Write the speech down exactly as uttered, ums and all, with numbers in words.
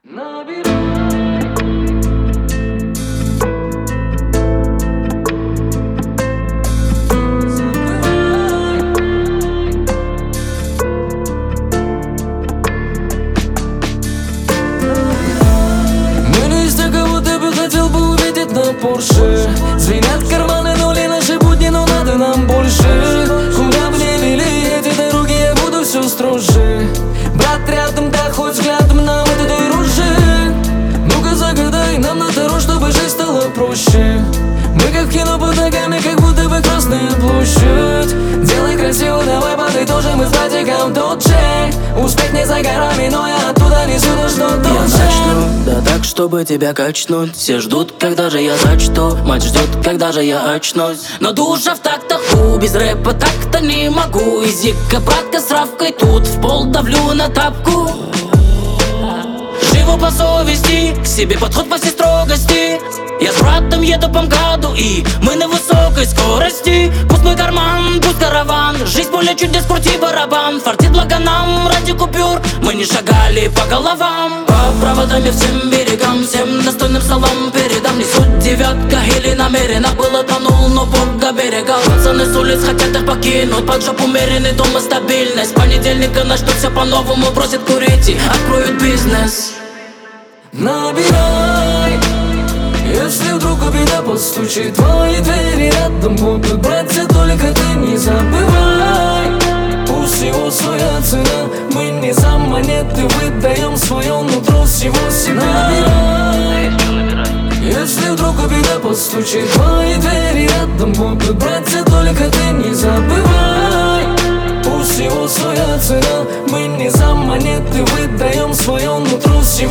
Порше. Звенят карманы, нули, наши будни, но надо нам больше. Куда бы ни вели эти дороги, я буду все строже. Брат рядом, да хоть взглядом нам это дороже. Ну-ка загадай нам на таро, чтобы жизнь стала проще. Мы как в кино под ногами, как будто бы Красная площадь. Делай красиво, давай подытожим мы с братиком тот же. Успех не за горами, но я оттуда несу то, что тот же. Да так, чтобы тебя качнуть. Все ждут, когда же я зачту. Мать ждет, когда же я очнусь. Но душа в тактах, без рэпа так-то не могу. Изика, братка с Равкой, тут в пол давлю на тапку. Живу по совести, к себе подход по всей строгости. Я с братом еду по МКАДу, и мы на высокой скорости. Пусть мой карман, пусть караван. Жизнь поле чудес, крути барабан. Фартит благо нам ради купюр. Мы не шагали по головам. По проводами всем берегам, всем достойным словам передам. Не суть девятка или намеренно было тонул, но Бога берегал. Пацаны с улиц хотят их покинуть. Под жопу умеренный дом и стабильность. С понедельника начнут все по-новому, бросят курить и откроют бизнес. Набирай, если вдруг беда постучит, твои двери рядом будут братья, только ты не забывай. Пусть его своя цена, мы не за монеты выдаем свое нутро, всего себя. Набирай, если вдруг беда постучит, твои двери рядом будут братья, только ты не забывай. Пусть его своя цена, мы не за монеты выдаем свое нутро, всего